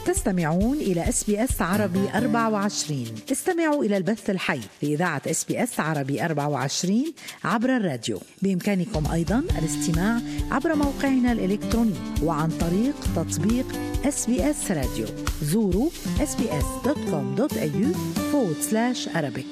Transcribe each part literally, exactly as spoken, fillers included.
تستمعون إلى إس بي إس عربي أربعة وعشرين. استمعوا إلى البث الحي لإذاعة إس بي إس عربي أربعة وعشرين عبر الراديو. بإمكانكم أيضاً الاستماع عبر موقعنا الإلكتروني وعن طريق تطبيق إس بي إس راديو. زوروا إس بي إس دوت كوم دوت إيه يو فورورد سلاش أرابيك.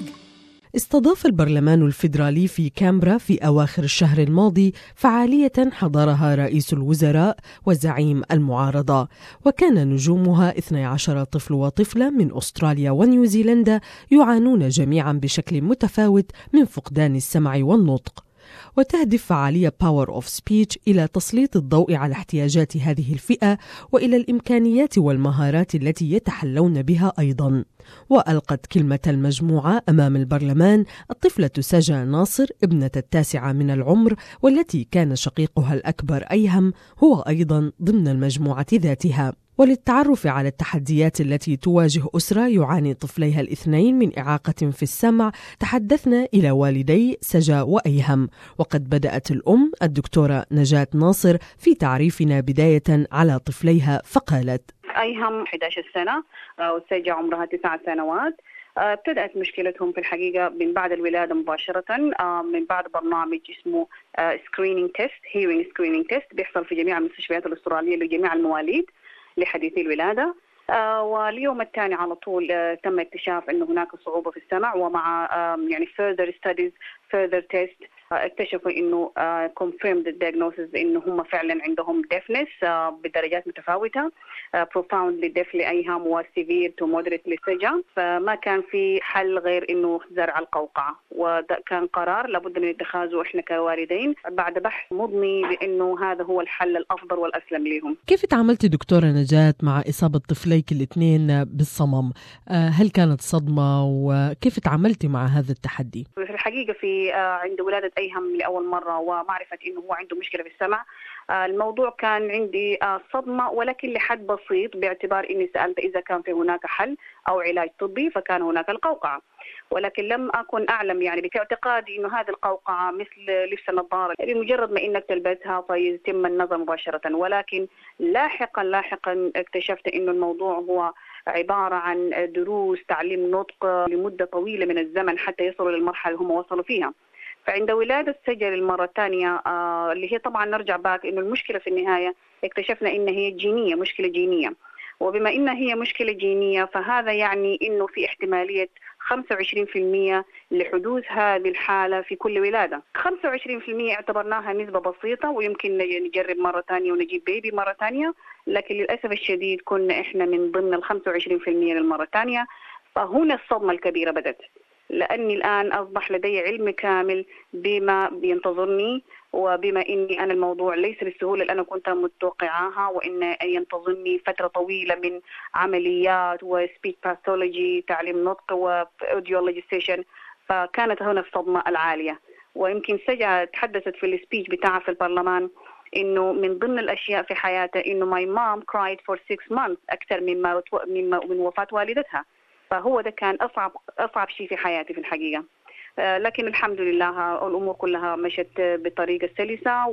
استضاف البرلمان الفيدرالي في كامبرا في أواخر الشهر الماضي فعالية حضرها رئيس الوزراء وزعيم المعارضة، وكان نجومها اثني عشر طفل وطفلة من أستراليا ونيوزيلندا يعانون جميعا بشكل متفاوت من فقدان السمع والنطق. وتهدف فعالية Power of Speech إلى تسليط الضوء على احتياجات هذه الفئة وإلى الإمكانيات والمهارات التي يتحلون بها أيضاً. وألقت كلمة المجموعة أمام البرلمان الطفلة سجا ناصر ابنة التاسعة من العمر، والتي كان شقيقها الأكبر أيهم هو أيضاً ضمن المجموعة ذاتها. وللتعرف على التحديات التي تواجه أسرة يعاني طفليها الاثنين من إعاقة في السمع تحدثنا إلى والدي سجا وأيهم. وقد بدأت الأم الدكتورة نجاة ناصر في تعريفنا بداية على طفليها فقالت: أيهم أحد عشر سنة وسجا عمرها تسع سنوات. ابتدأت مشكلتهم في الحقيقة من بعد الولادة مباشرة، من بعد برنامج اسمه سكرينينج تيست هيرينج سكرينينج تيست بيحصل في جميع المستشفيات الأسترالية لجميع المواليد لحديثي الولادة. آه واليوم الثاني على طول آه تم اكتشاف أنه هناك صعوبة في السمع، ومع آه يعني further studies further test آه اكتشفوا أنه آه confirmed the diagnosis أنه هم فعلا عندهم deafness آه بدرجات متفاوتة، آه profoundly deaf لأيهم و severe to moderate لسجا. فما كان في حل غير أنه زرع القوقعة، وده كان قرار لابد من اتخاذه إحنا كوالدين بعد بحث مضني بأنه هذا هو الحل الأفضل والأسلم لهم. كيف تعاملتي دكتورة نجاة مع إصابة طفليك الاثنين بالصمم؟ هل كانت صدمة وكيف تعاملتي مع هذا التحدي؟ في الحقيقة في عند ولادة أيهم لأول مرة ومعرفة إنه هو عنده مشكلة في السمع، الموضوع كان عندي صدمة ولكن لحد بسيط، باعتبار إني سألت إذا كان في هناك حل أو علاج طبي، فكان هناك القوقعة، ولكن لم أكن أعلم يعني باعتقادي إنه هذه القوقعة مثل لبس النظارة، بمجرد ما إنك تلبسها فيتم النظر مباشرة. ولكن لاحقا لاحقا اكتشفت إنه الموضوع هو عبارة عن دروس تعليم نطق لمدة طويلة من الزمن حتى يصلوا للمرحلة اللي هم وصلوا فيها. فعند ولادة سجا للمرة الثانية آه اللي هي طبعا نرجع باك إنه المشكلة في النهاية اكتشفنا إن هي جينية، مشكلة جينية. وبما إن هي مشكلة جينية فهذا يعني إنه في احتمالية خمسة وعشرين بالمئة لحدوث هذه الحالة في كل ولادة. خمسة وعشرين بالمئة اعتبرناها نسبة بسيطة ويمكن نجرب مرة ثانية ونجيب بيبي مرة ثانية، لكن للأسف الشديد كنا إحنا من ضمن ال خمسة وعشرين بالمئة للمرة الثانية. فهنا الصدمة الكبيرة بدت، لأني الآن أصبح لدي علم كامل بما بينتظرني، وبما إني أنا الموضوع ليس بالسهولة اللي أنا كنت متوقعاها، وإن ينتظرني فترة طويلة من عمليات وسبيك باثولوجي تعليم نطق وأوديولوجي سيشن. فكانت هنا الصدمة العالية. ويمكن سجا تحدثت في السبيتش بتاعها في البرلمان إنه من ضمن الأشياء في حياتها إنه my mom cried for six months أكثر مما من وفاة والدتها. فهو ده كان أصعب أصعب شيء في حياتي في الحقيقة. لكن الحمد لله الأمور كلها مشت بطريقة سلسة،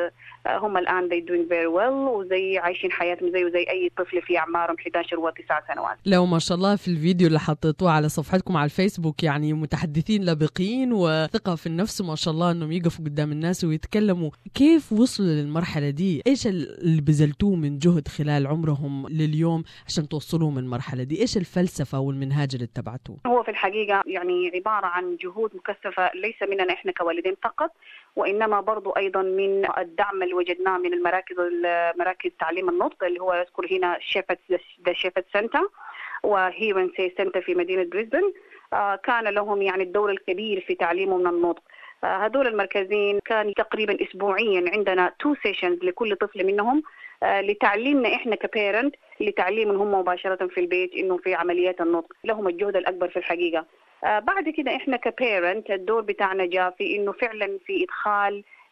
وهم الآن they doing very well وزي عايشين حياتهم زي وزي أي طفل في أعمارهم إحدى عشر وتسع سنوات. لو ما شاء الله في الفيديو اللي حطيتوه على صفحتكم على الفيسبوك يعني متحدثين لبقين وثقة في النفس وما شاء الله أنهم يقفوا قدام الناس ويتكلموا. كيف وصلوا للمرحلة دي؟ إيش اللي بذلتوه من جهد خلال عمرهم لليوم عشان توصلوا من المرحلة دي؟ إيش الفلسفة والمنهاج اللي اتبعتوه؟ هو في الحقيقة يعني عبارة عن جهود مكثفة ليس مننا إحنا كوالدين فقط، وإنما برضو أيضا من الدعم اللي وجدناه من المراكز مراكز تعليم النطق اللي هو يذكر هنا شيفت ذا شيفت سنتر وهيرن سي سنتر في مدينة بريسبن. آه كان لهم يعني الدور الكبير في تعليمهم من النطق. آه هذول المركزين كان تقريبا أسبوعيا عندنا تو سيشنز لكل طفل منهم آه لتعليمنا إحنا كبيرنت، لتعليمهم هم مباشرة في البيت إنه في عمليات النطق لهم الجهد الأكبر في الحقيقة. آه بعد كده إحنا كبيرنت الدور بتاعنا جاء في إنه فعلا في إدخال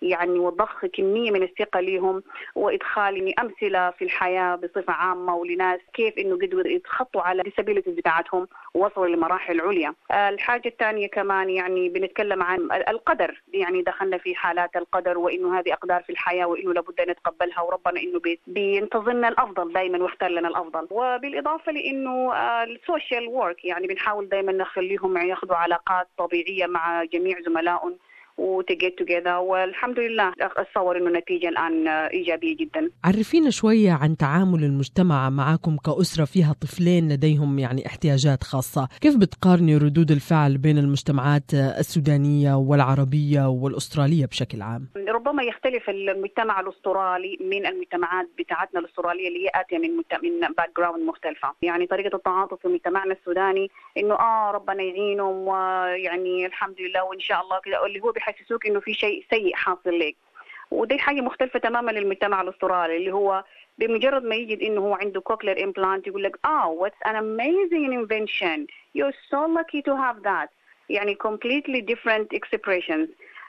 يعني وضخ كمية من الثقة ليهم، وإدخال أمثلة في الحياة بصفة عامة ولناس كيف إنه قدروا يتخطوا على disabilities بتاعتهم ووصلوا لمراحل عليا. الحاجة الثانية كمان يعني بنتكلم عن القدر، يعني دخلنا في حالات القدر وإنه هذه أقدار في الحياة وإنه لابد أن نتقبلها، وربنا إنه بينتظرنا الأفضل دائما واختار لنا الأفضل. وبالإضافة لإنه السوشيال وورك يعني بنحاول دائما نخليهم ياخذوا علاقات طبيعية مع جميع زملائهم وتجيت توجذر، والحمد لله أتصور إنه النتيجة الآن إيجابية جدا. عرفينا شوية عن تعامل المجتمع معكم كأسرة فيها طفلين لديهم يعني احتياجات خاصة، كيف بتقارني ردود الفعل بين المجتمعات السودانية والعربية والأسترالية بشكل عام؟ ربما يختلف المجتمع الأسترالي من المجتمعات بتاعتنا الأسترالية اللي هي آتية من من باك جراوند مختلفة. يعني طريقة التعاطف في مجتمعنا السوداني إنه آه ربنا يعينهم ويعني الحمد لله وإن شاء الله كده، اللي هو بيحسسوك إنه في شيء سيء حاصل لك، ودي حاجة مختلفة تماما للمجتمع الأسترالي اللي هو بمجرد ما يجد إنه هو عنده cochlear implant يقول لك آه what's an amazing invention, you're so lucky to have that. يعني completely different expressions.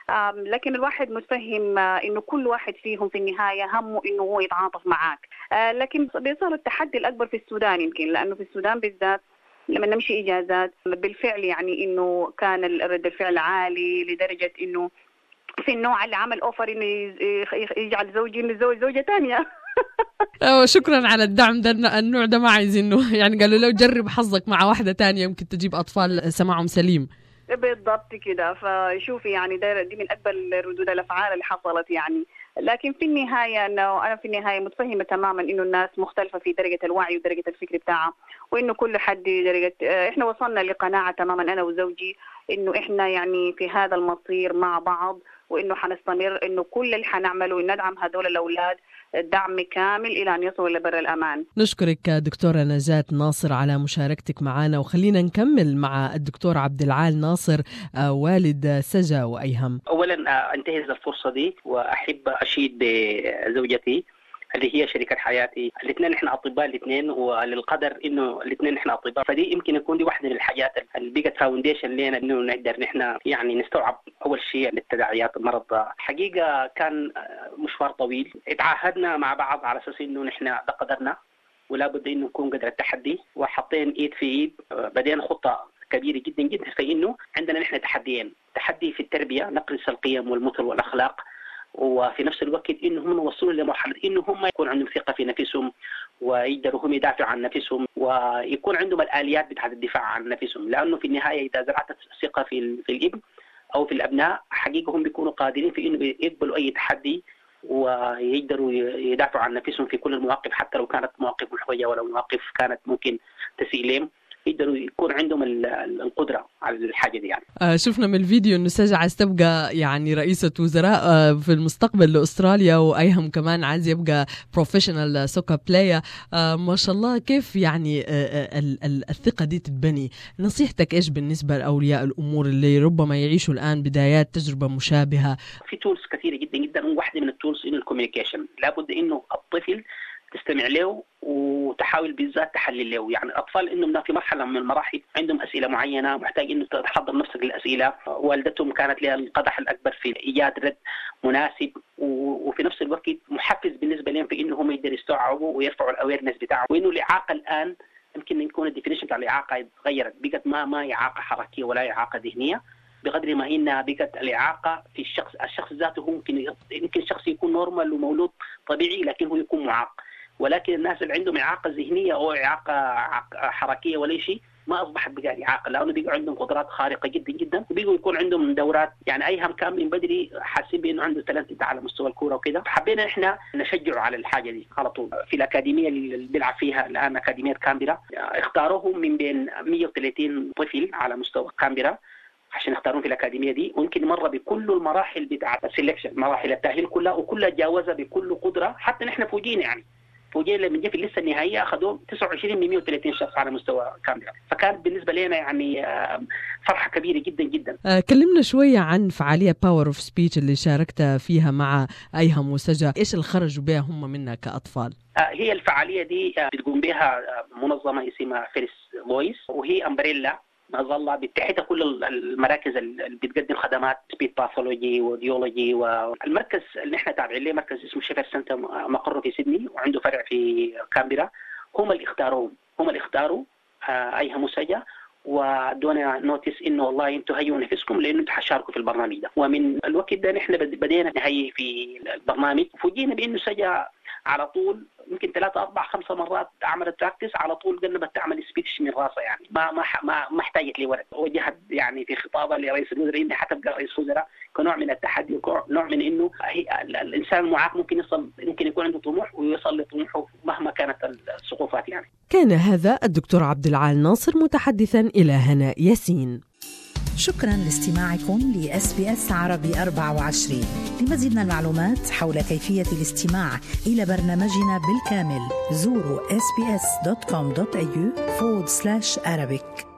لكن الواحد متفهم إنه كل واحد فيهم في النهاية همه إنه هو يتعاطف معك. لكن بيصير التحدي الأكبر في السودان يمكن، لأنه في السودان بالذات لما نمشي إجازات بالفعل يعني إنه كان رد الفعل عالي لدرجة إنه في النوع اللي عمل أوفر إنه يجعل زوجي إنه زوج زوجة تانية. أوه شكرا على الدعم ده، النوع ده ما عايزينه، يعني قالوا لو جرب حظك مع واحدة تانية يمكن تجيب أطفال سمعهم سليم. بالضبط كده. فشوفي يعني دي من أكبر ردود الأفعال اللي حصلت يعني. لكن في النهاية أنه أنا في النهاية متفهمة تماما إنه الناس مختلفة في درجة الوعي ودرجة الفكر بتاعها، وإنه كل حد درجة. إحنا وصلنا لقناعة تماما أنا وزوجي إنه إحنا يعني في هذا المصير مع بعض، وإنه حنستمر إنه كل اللي حنعمله ندعم هذول الأولاد دعم كامل إلى أن يصلوا لبر الأمان. نشكرك دكتورة نجاة ناصر على مشاركتك معنا، وخلينا نكمل مع الدكتور عبد العال ناصر والد سجا وأيهم. أولا أنتهز الفرصة دي وأحب أشيد بزوجتي اللي هي شريكة حياتي. الاثنين احنا اطباء الاثنين، وللقدر انه الاثنين احنا اطباء، فدي يمكن يكون دي واحده من الحاجات اللي بقت فاونديشن لنا انه نقدر نحن يعني نستوعب اول شيء للتداعيات المرض. حقيقه كان مشوار طويل، اتعاهدنا مع بعض على اساس انه نحن ده قدرنا ولا بد انه نكون قدر التحدي، وحطين ايد في ايد بدينا خطه كبيره جدا جدا في انه عندنا نحن تحديين، تحدي في التربيه نقرص القيم والمثل والاخلاق، وفي نفس الوقت إنهم يوصلوا لمرحلة إنه هم يكون عندهم ثقة في نفسهم ويقدروا هم يدافعوا عن نفسهم ويكون عندهم الآليات بتاعت الدفاع عن نفسهم. لأنه في النهاية إذا زرعت الثقة في في الابن أو في الأبناء حقيقة هم بيكونوا قادرين في إنه يقبلوا أي تحدي ويقدروا يدافعوا عن نفسهم في كل المواقف، حتى لو كانت مواقف محرجة ولو مواقف كانت ممكن تسيء لهم، يقدروا يكون عندهم القدرة على الحاجة دي يعني. آه شفنا من الفيديو إنه سجا عايز تبقى يعني رئيسة وزراء آه في المستقبل لأستراليا، وأيهم كمان عايز يبقى بروفيشنال سوكا بلاير. آه ما شاء الله. كيف يعني آه الثقة دي تتبني؟ نصيحتك إيش بالنسبة لأولياء الأمور اللي ربما يعيشوا الآن بدايات تجربة مشابهة؟ في تولز كثيرة جدا جدا، وواحدة من التولز إنه الكوميونيكيشن. لابد إنه الطفل تستمع له وتحاول بالذات تحلل له. يعني الأطفال إنهم في مرحلة من المراحل عندهم أسئلة معينة محتاج إنه تحضر نفسك للأسئلة. والدتهم كانت لها القدح الأكبر في إيجاد رد مناسب، وفي نفس الوقت محفز بالنسبة لهم في إنهم يقدروا يستوعبوا ويرفعوا الأويرنس بتاعهم. وإنه الإعاقة الآن يمكن يكون الديفينيشن بتاع الإعاقة اتغيرت، بقت ما ما إعاقة حركية ولا إعاقة ذهنية، بقدر ما إنها بقت الإعاقة في الشخص الشخص ذاته. ممكن يمكن الشخص يكون نورمال ومولود طبيعي لكن هو يكون معاق، ولكن الناس اللي عندهم إعاقة ذهنية أو إعاقة حركية ولا شيء ما أصبحت بقى إعاقة، لأنه بيقوا عندهم قدرات خارقة جدا جدا، وبيقوا يكون عندهم دورات. يعني أيهم كان من بدري حاسين بأنه عنده تالنت على مستوى الكورة وكده، حبينا إحنا نشجعه على الحاجة دي على طول. في الأكاديمية اللي بيلعب فيها الآن أكاديمية كامبرا، اختاروهم من بين مية وثلاثين طفل على مستوى كامبرا عشان يختارون في الأكاديمية دي، ويمكن مرة بكل المراحل بتاعة السلكشن، مراحل التأهيل كلها، وكلها جاوزها بكل قدرة. حتى نحن فوجينا يعني فوجئنا من جه في اللسه النهائيه اخذوا تسعة وعشرين من مية وثلاثين شخص على مستوى كامل، فكان بالنسبه لنا يعني فرحه كبيره جدا جدا. كلمنا شويه عن فعاليه باور اوف سبيتش اللي شاركت فيها مع ايهم وسجا، ايش اللي خرجوا بها هم منها كاطفال؟ هي الفعاليه دي بتقوم بها منظمه اسمها فيرست فويس، وهي امبريلا مظله بتحتها كل المراكز اللي بتقدم خدمات سبيد باثولوجي وديولوجي. والمركز اللي احنا تابعين له مركز اسمه شيفر سنتر مقره في سيدني وعنده فرع في كامبرا، هم اللي اختاروهم هم اللي اختاروا ايها مسجة ودونا نوتس انه والله انتم هيئوا نفسكم لانه انتم حتشاركوا في البرنامج ده. ومن الوقت ده نحن بدينا نهيئ في البرنامج، فوجئنا بانه سجى على طول يمكن ثلاثة أربع خمسة مرات عملت براكتس على طول قلبت تعمل سبيتش من راسها، يعني ما ما ما ما احتاجت لورق. وجهت يعني في خطابها لرئيس الوزراء اني حتبقى رئيس وزراء كنوع من التحدي ونوع من انه الانسان المعاق ممكن يصل ممكن يكون عنده طموح ويوصل لطموحه مهما كانت الصعوبات. يعني كان هذا الدكتور عبد العال ناصر متحدثا إلى هناء ياسين. شكرا لاستماعكم ل إس بي إس عربي أربعة وعشرين. لمزيد من المعلومات حول كيفية الاستماع إلى برنامجنا بالكامل زوروا إس بي إس دوت كوم دوت إيه يو forward slash Arabic.